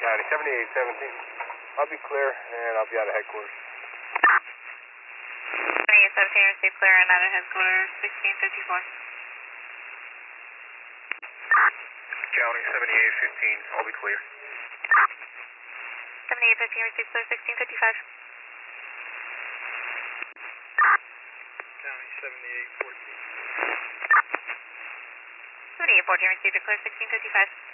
County, 7817. I'll be clear, and I'll be out of headquarters. 7817, receive clear and out of headquarters, 1654. County, 7815, I'll be clear. 7815, receive clear, 1655. County, 7814. 7814, receive clear, 1655.